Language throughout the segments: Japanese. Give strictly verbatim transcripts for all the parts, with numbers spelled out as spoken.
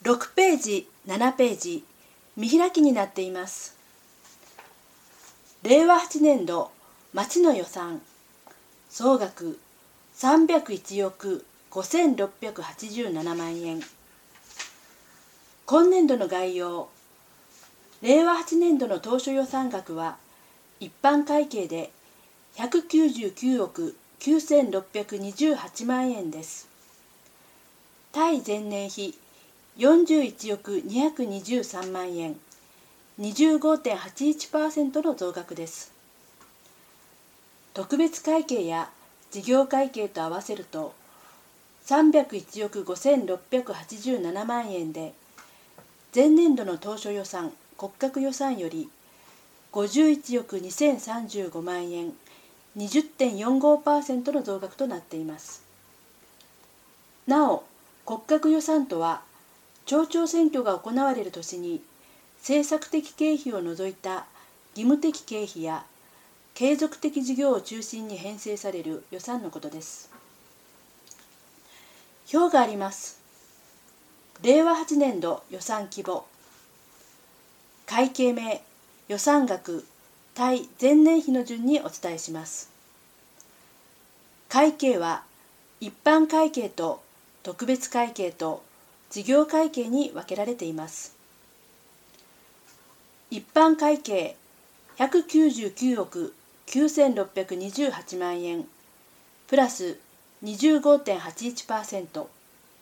ろくページ、ななページ、見開きになっています。れいわはちねんど町の予算、総額さんびゃくいちおくごせんろっぴゃくはちじゅうななまんえん。今年度の概要。れいわはちねんどの当初予算額は、一般会計でひゃくきゅうじゅうきゅうおくきゅうせんろっぴゃくにじゅうはちまんえんです。対前年比よんじゅういちおくにひゃくにじゅうさんまんえん、にじゅうごてんはちいちパーセント の増額です。特別会計や事業会計と合わせるとさんびゃくいちおくごせんろっぴゃくはちじゅうななまんえんで、前年度の当初予算骨格予算よりごじゅういちおくにせんさんじゅうごまんえん、にじゅってんよんごパーセント の増額となっています。なお、骨格予算とは、町長選挙が行われる年に政策的経費を除いた義務的経費や継続的事業を中心に編成される予算のことです。表があります。れいわはちねんど予算規模。会計名、予算額、対前年比の順にお伝えします。会計は一般会計と特別会計と事業会計に分けられています。一般会計ひゃくきゅうじゅうきゅうおくきゅうせんろっぴゃくにじゅうはちまんえん、プラス にじゅうごてんはちいちパーセント。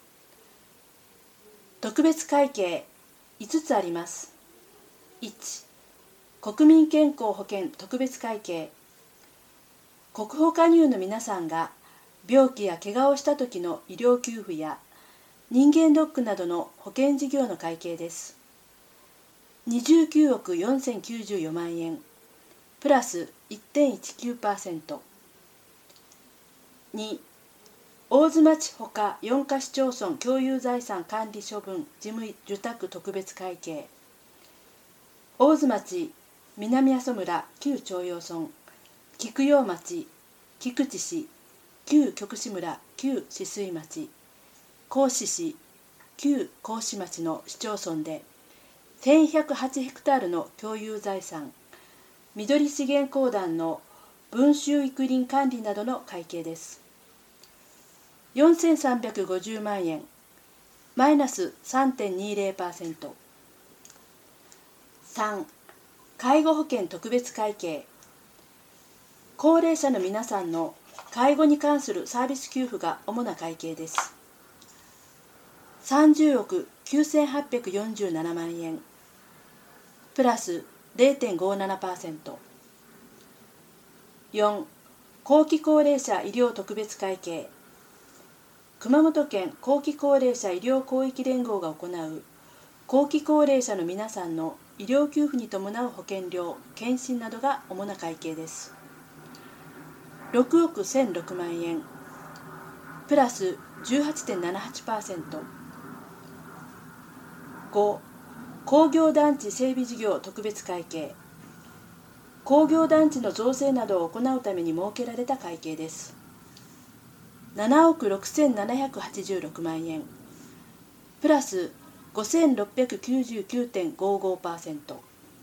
特別会計いつつあります。いち、国民健康保険特別会計。国保加入の皆さんが病気や怪我をした時の医療給付や人間ドックなどの保険事業の会計です。にじゅうきゅうおくよんせんきゅうじゅうよんまんえん、プラス いってんいちきゅうパーセント。に、大津町ほかよんか市町村共有財産管理処分事務受託特別会計。大津町、南阿蘇村旧朝陽村、菊陽町、菊池市、旧極志村旧止水町、合志市、旧合志町の市町村でせんひゃくはちヘクタールの共有財産、緑資源公団の分収育林管理などの会計です。よんせんさんびゃくごじゅうまんえん、マイナス さんてんにじゅうパーセント。さん、介護保険特別会計。高齢者の皆さんの介護に関するサービス給付が主な会計です。さんじゅうおくきゅうせんはっぴゃくよんじゅうななまんえん、プラス れいてんごななパーセント。よん、後期高齢者医療特別会計。熊本県後期高齢者医療広域連合が行う後期高齢者の皆さんの医療給付に伴う保険料、検診などが主な会計です。ろくおくせんろくまんえん、プラス じゅうはちてんななはちパーセント。ご、工業団地整備事業特別会計。工業団地の造成などを行うために設けられた会計です。ななおくろくせんななひゃくはちじゅうろくまんえん、プラス ごせんろっぴゃくきゅうじゅうきゅうてんごごパーセント。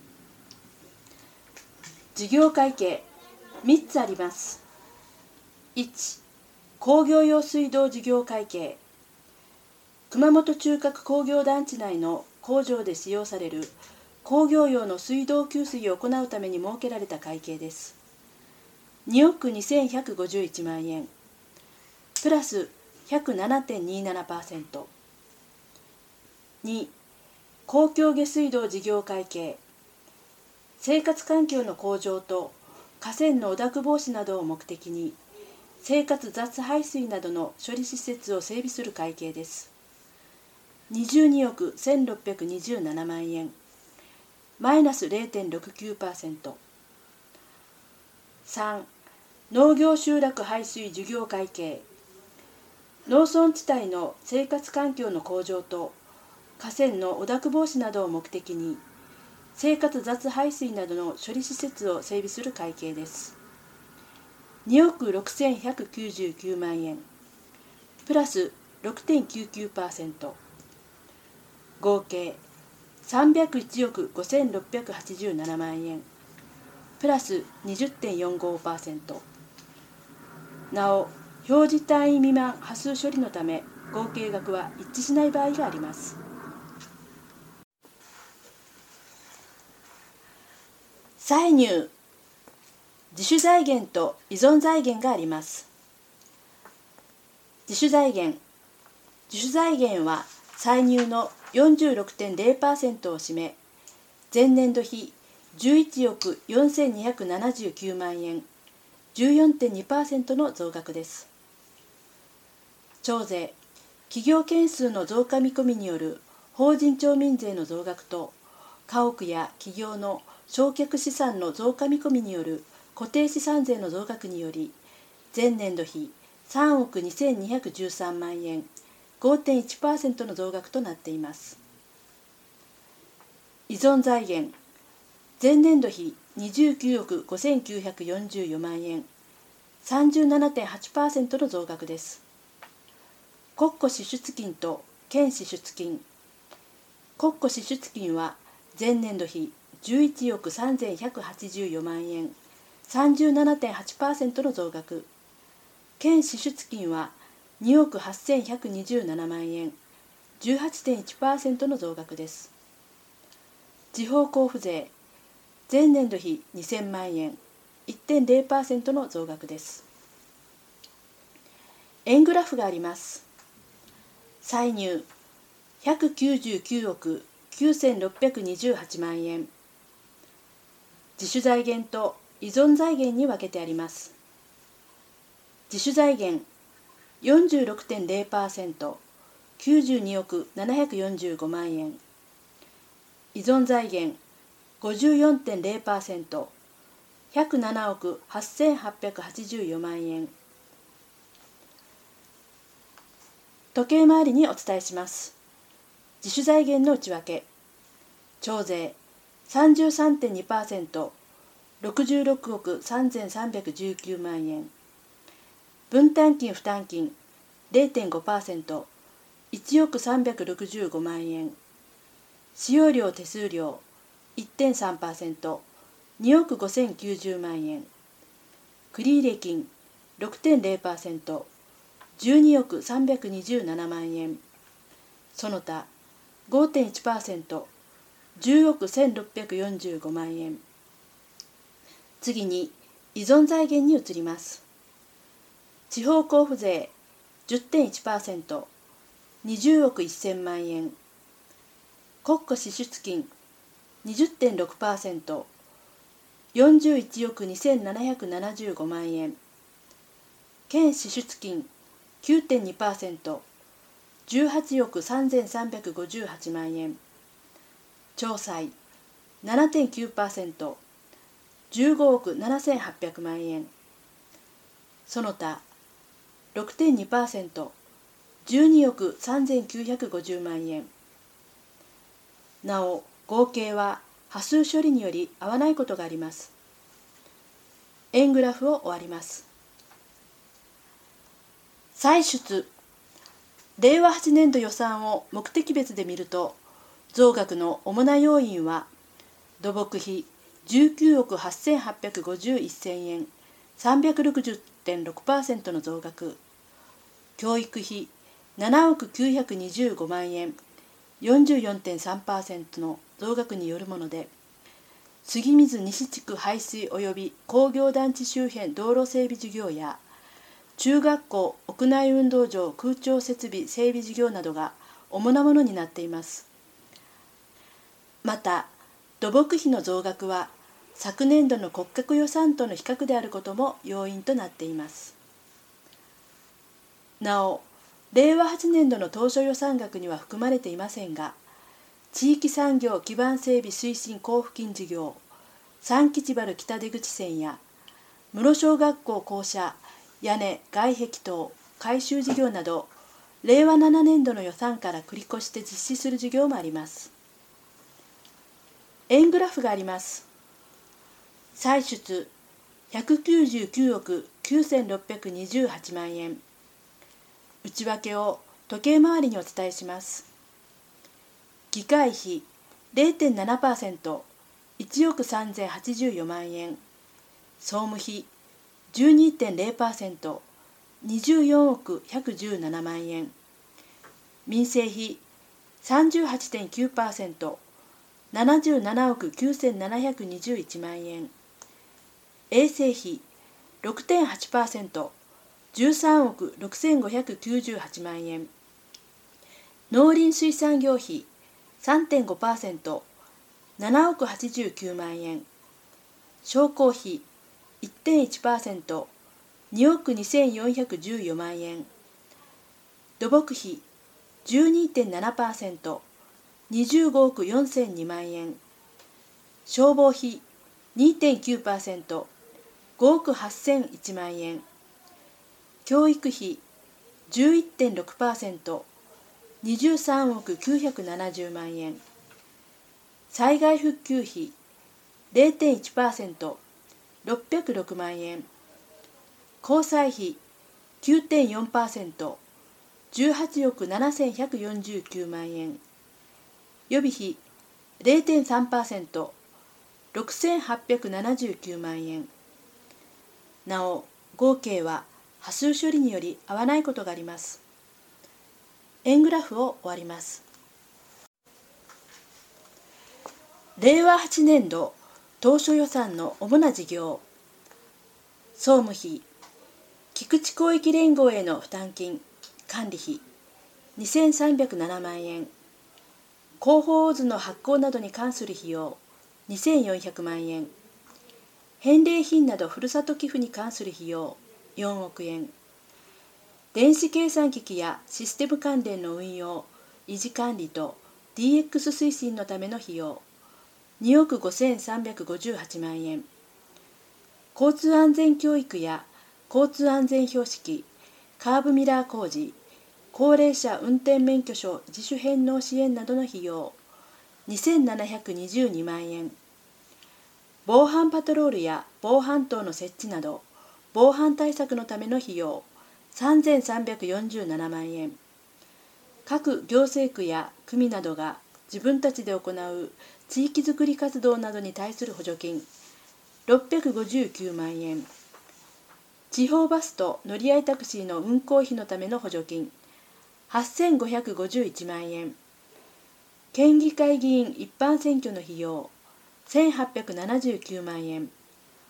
事業会計みっつあります。いち、工業用水道事業会計。熊本中核工業団地内の工場で使用される工業用の水道給水を行うために設けられた会計です。におくにせんひゃくごじゅういちまんえん、プラス ひゃくななてんにじゅうななパーセント。に、公共下水道事業会計。生活環境の向上と河川の汚濁防止などを目的に生活雑排水などの処理施設を整備する会計です。にじゅうにおくせんろっぴゃくにじゅうななまんえん、マイナス れいてんろくきゅうパーセント。さん、農業集落排水事業会計。農村地帯の生活環境の向上と河川の汚濁防止などを目的に生活雑排水などの処理施設を整備する会計です。におくろくせんひゃくきゅうじゅうきゅうまんえん、プラス ろくてんきゅうきゅうパーセント。 合計さんびゃくいちおくごせんろっぴゃくはちじゅうななまんえんプラス にじゅってんよんごパーセント。 なお表示単位未満波数処理のため合計額は一致しない場合があります。歳入、自主財源と依存財源があります。自主財源。自主財源は歳入の よんじゅうろくてんゼロパーセント を占め、前年度比じゅういちおくよんせんにひゃくななじゅうきゅうまんえん、じゅうよんてんにパーセント の増額です。徴税、企業件数の増加見込みによる法人町民税の増額と、家屋や企業の償却資産の増加見込みによる固定資産税の増額により、前年度比さんおくにせんにひゃくじゅうさんまんえん、ごてんいちパーセント の増額となっています。依存財源、前年度比にじゅうきゅうおくごせんきゅうひゃくよんじゅうよんまんえん、さんじゅうななてんはちパーセント の増額です。国庫支出金と県支出金。国庫支出金は前年度比じゅういちおくさんぜんひゃくはちじゅうよんまんえん、さんじゅうななてんはちパーセント の増額。県支出金はにおくはっせんひゃくにじゅうななまんえん、じゅうはちてんいちパーセント の増額です。地方交付税、前年度比にせんまんえん、いってんゼロパーセント の増額です。円グラフがあります。歳入ひゃくきゅうじゅうきゅうおくきゅうせんろっぴゃくにじゅうはちまんえん。自主財源と依存財源に分けてあります。自主財源 よんじゅうろくてんゼロパーセント、きゅうじゅうにおくななひゃくよんじゅうごまんえん。依存財源 ごじゅうよんてんゼロパーセント、ひゃくななおくはっせんはっぴゃくはちじゅうよんまんえん。時計回りにお伝えします。自主財源の内訳。徴税 さんじゅうさんてんにパーセント、ろくじゅうろくおくさんぜんさんびゃくじゅうきゅうまんえん。分担金負担金 ゼロてんごパーセント、いちおくさんびゃくろくじゅうごまんえん。使用料手数料 いってんさんパーセント、におくごせんきゅうじゅうまんえん。繰入金 ろくてんゼロパーセント、じゅうにおくさんびゃくにじゅうななまんえん。その他 ごてんいちパーセント、じゅうおくせんろっぴゃくよんじゅうごまんえん。次に依存財源に移ります。地方交付税 じゅってんいちパーセント、にじゅうおくせんまんえん。国庫支出金 にじゅってんろくパーセント、よんじゅういちおくにせんななひゃくななじゅうごまんえん。県支出金 きゅうてんにパーセント、じゅうはちおくさんぜんさんびゃくごじゅうはちまんえん。徴歳 ななてんきゅうパーセント、じゅうごおくななせんはっぴゃくまんえん。その他 ろくてんにパーセント、じゅうにおくさんぜんきゅうひゃくごじゅうまんえん。なお合計は波数処理により合わないことがあります。円グラフを終わります。歳出。れいわはちねんど予算を目的別で見ると、増額の主な要因は、土木費じゅうきゅうおくはっせんはっぴゃくごじゅういっせんえん、さんびゃくろくじゅってんろくパーセント の増額、教育費ななおくきゅうひゃくにじゅうごまんえん、よんじゅうよんてんさんパーセント の増額によるもので、杉水西地区排水及び工業団地周辺道路整備事業や、中学校屋内運動場空調設備整備事業などが主なものになっています。また、土木費の増額は昨年度の骨格予算との比較であることも要因となっています。なお、れいわはちねんどの当初予算額には含まれていませんが、地域産業基盤整備推進交付金事業、三吉原北出口線や室小学校校舎屋根外壁等改修事業など、れいわななねんどの予算から繰り越して実施する事業もあります。円グラフがあります。歳出ひゃくきゅうじゅうきゅうおくきゅうせんろっぴゃくにじゅうはちまんえん。内訳を時計回りにお伝えします。 議会費 ゼロテンナナパーセント、いちおくさんぜんはちじゅうよんまんえん、総務費 じゅうにてんゼロパーセント、にじゅうよんおくひゃくじゅうななまんえん、民生費 さんじゅうはちてんきゅうパーセント、ななじゅうななおくきゅうせんななひゃくにじゅういちまんえん、衛生費 ろくてんはちパーセント、じゅうさんおくろくせんごひゃくきゅうじゅうはちまんえん、農林水産業費 さんてんごパーセント、ななおくはちじゅうきゅうまんえん、商工費 いってんいちパーセント、におくにせんよんひゃくじゅうよんまんえん、土木費 じゅうにてんななパーセント、にじゅうごおくよんせんにまんえん、消防費 にてんきゅうパーセント、ごおくはっせんいちまんえん、教育費 じゅういってんろくパーセント、にじゅうさんおくきゅうひゃくななじゅうまんえん、災害復旧費 ゼロてんいちパーセント、ろっぴゃくろくまんえん、交際費 きゅうてんよんパーセント、じゅうはちおくななせんひゃくよんじゅうきゅうまんえん、予備費 ゼロてんさんパーセント、ろくせんはっぴゃくななじゅうきゅうまんえん。なお、合計は波数処理により合わないことがあります。円グラフを終わります。れいわはちねんど当初予算の主な事業。総務費、菊池広域連合への負担金、管理費にせんさんびゃくななまんえん、広報図の発行などに関する費用にせんよんひゃくまんえん、返礼品などふるさと寄付に関する費用よんおくえん、電子計算機器やシステム関連の運用、維持管理と ディーエックス 推進のための費用におくごせんさんびゃくごじゅうはちまんえん、交通安全教育や交通安全標識、カーブミラー工事、高齢者運転免許証自主返納支援などの費用にせんななひゃくにじゅうにまんえん、防犯パトロールや防犯灯の設置など防犯対策のための費用さんぜんさんびゃくよんじゅうななまんえん、各行政区や組などが自分たちで行う地域づくり活動などに対する補助金ろっぴゃくごじゅうきゅうまんえん、地方バスと乗り合いタクシーの運行費のための補助金はっせんごひゃくごじゅういちまんえん、県議会議員一般選挙の費用せんはっぴゃくななじゅうきゅうまんえん、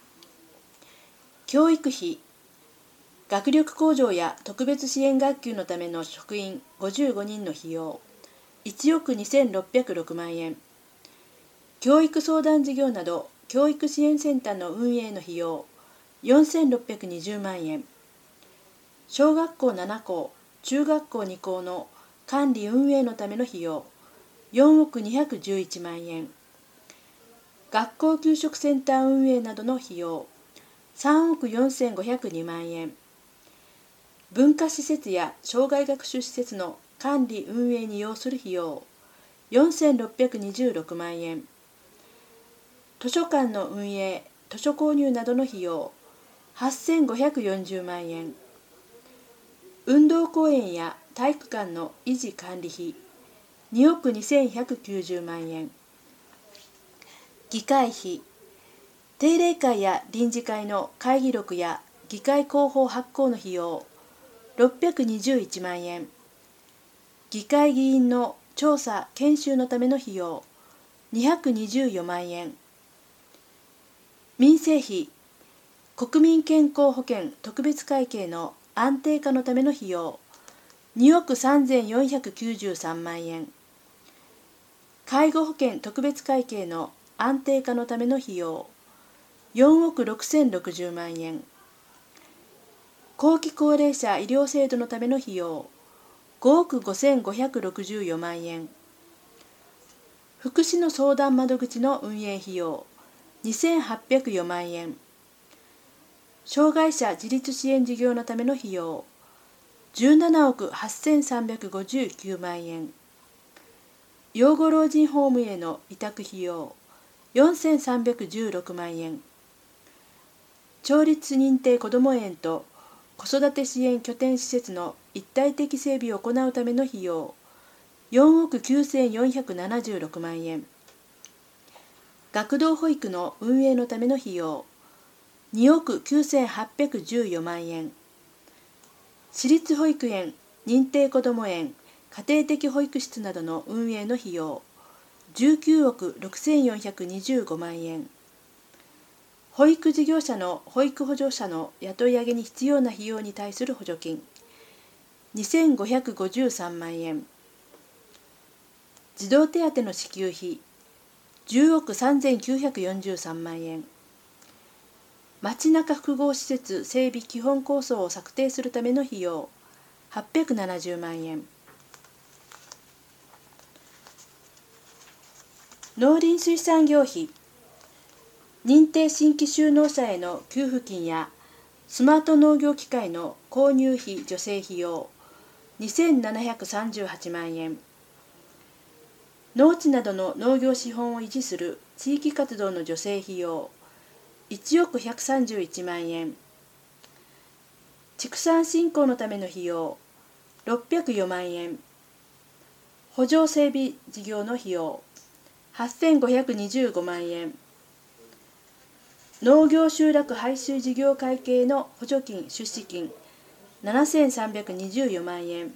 教育費、学力向上や特別支援学級のための職員ごじゅうごにんの費用いちおくにせんろっぴゃくろくまんえん、教育相談事業など教育支援センターの運営の費用よんせんろっぴゃくにじゅうまんえん、小学校ななこう、中学校にこうの管理運営のための費用よんおくにひゃくじゅういちまんえん、学校給食センター運営などの費用さんおくよんせんごひゃくにまんえん、文化施設や障害学習施設の管理運営に要する費用よんせんろっぴゃくにじゅうろくまんえん、図書館の運営、図書購入などの費用はっせんごひゃくよんじゅうまんえん、運動公園や体育館の維持管理費におくにせんひゃくきゅうじゅうまんえん、議会費、定例会や臨時会の会議録や議会広報発行の費用ろっぴゃくにじゅういちまんえん、議会議員の調査・研修のための費用にひゃくにじゅうよんまんえん、民生費、国民健康保険特別会計の安定化のための費用におくさんぜんよんひゃくきゅうじゅうさんまんえん、介護保険特別会計の安定化のための費用よんおくろくせんろくじゅうまんえん、後期高齢者医療制度のための費用ごおくごせんごひゃくろくじゅうよんまんえん、福祉の相談窓口の運営費用にせんはっぴゃくよんまんえん、障害者自立支援事業のための費用じゅうななおくはっせんさんびゃくごじゅうきゅうまんえん、養護老人ホームへの委託費用よんせんさんびゃくじゅうろくまんえん、町立認定こども園と子育て支援拠点施設の一体的整備を行うための費用よんおくきゅうせんよんひゃくななじゅうろくまんえん。学童保育の運営のための費用におくきゅうせんはっぴゃくじゅうよんまんえん。私立保育園、認定こども園、家庭的保育室などの運営の費用じゅうきゅうおくろくせんよんひゃくにじゅうごまんえん。保育事業者の保育補助者の雇い上げに必要な費用に対する補助金にせんごひゃくごじゅうさんまんえん。児童手当の支給費じゅうおくさんぜんきゅうひゃくよんじゅうさんまんえん。街中複合施設整備基本構想を策定するための費用はっぴゃくななじゅうまんえん。農林水産業費認定新規就農者への給付金やスマート農業機械の購入費助成費用にせんななひゃくさんじゅうはちまんえん。農地などの農業資本を維持する地域活動の助成費用いちおくひゃくさんじゅういちまんえん。畜産振興のための費用ろっぴゃくよんまんえん。補助整備事業の費用はっせんごひゃくにじゅうごまんえん。農業集落排水事業会計の補助金出資金ななせんさんびゃくにじゅうよんまんえん。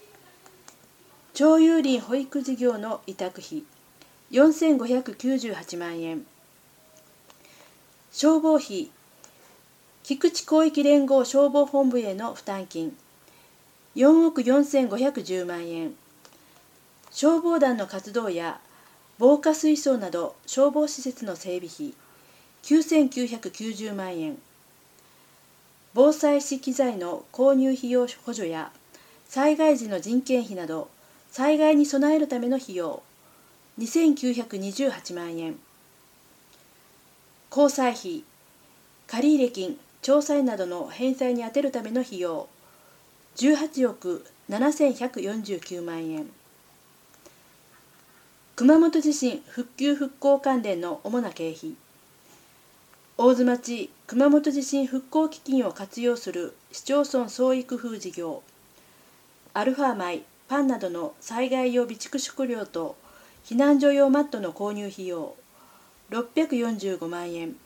町有林保育事業の委託費よんせんごひゃくきゅうじゅうはちまんえん。消防費菊池広域連合消防本部への負担金よんおくよんせんごひゃくじゅうまんえん。消防団の活動や防火水槽など消防施設の整備費きゅうせんきゅうひゃくきゅうじゅうまんえん。防災士機材の購入費用補助や災害時の人件費など災害に備えるための費用にせんきゅうひゃくにじゅうはちまんえん。交際費借入金調査などの返済に充てるための費用じゅうはちおくななせんひゃくよんじゅうきゅうまんえん。熊本地震復旧復興関連の主な経費大津町熊本地震復興基金を活用する市町村創意工夫事業アルファ米パンなどの災害用備蓄食料と避難所用マットの購入費用ろっぴゃくよんじゅうごまんえん。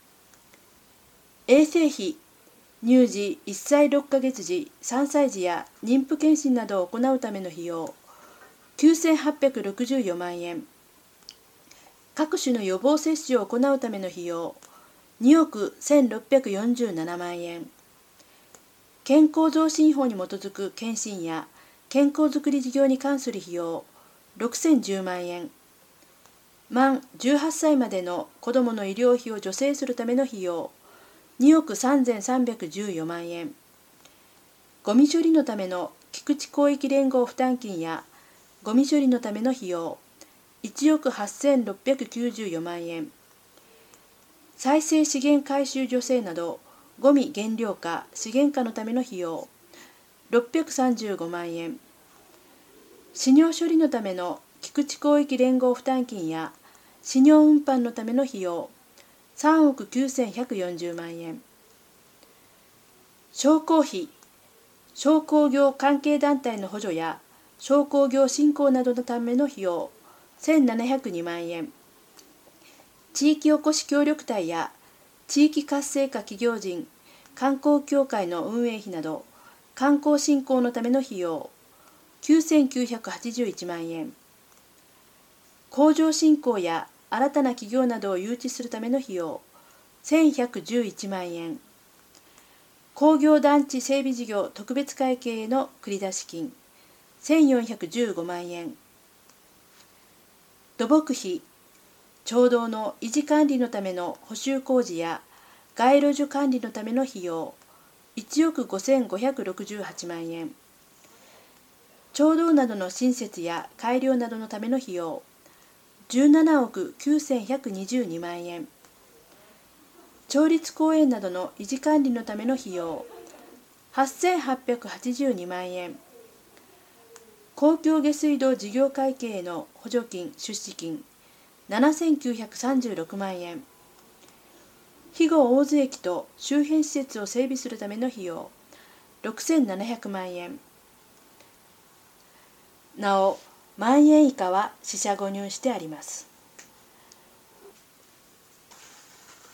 衛生費乳児いっさいろっかげつ時さんさい児や妊婦健診などを行うための費用きゅうせんはっぴゃくろくじゅうよんまんえん。各種の予防接種を行うための費用におくせんろっぴゃくよんじゅうななまんえん。健康増進法に基づく健診や健康づくり事業に関する費用ろくせんじゅうまんえん。満じゅうはっさいまでの子どもの医療費を助成するための費用におくさんぜんさんびゃくじゅうよんまんえん。ゴミ処理のための菊池広域連合負担金やゴミ処理のための費用いちおくはっせんろっぴゃくきゅうじゅうよんまんえん。再生資源回収助成などゴミ減量化資源化のための費用ろっぴゃくさんじゅうごまんえん。飼料処理のための菊池広域連合負担金や飼料運搬のための費用さんおくきゅうせんひゃくよんじゅうまんえん。商工費商工業関係団体の補助や商工業振興などのための費用せんななひゃくにまんえん。地域おこし協力隊や地域活性化企業人観光協会の運営費など観光振興のための費用きゅうせんきゅうひゃくはちじゅういちまんえん。工場振興や新たな企業などを誘致するための費用せんひゃくじゅういちまんえん。工業団地整備事業特別会計への繰出金せんよんひゃくじゅうごまんえん。土木費町道の維持管理のための補修工事や街路樹管理のための費用いちおくごせんごひゃくろくじゅうはちまんえん。町道などの新設や改良などのための費用じゅうななおくきゅうせんひゃくにじゅうにまんえん。町立公園などの維持管理のための費用はっせんはっぴゃくはちじゅうにまんえん。公共下水道事業会計への補助金出資金ななせんきゅうひゃくさんじゅうろくまんえん。肥後大津駅と周辺施設を整備するための費用ろくせんななひゃくまんえん。なお万円以下は四捨五入してあります。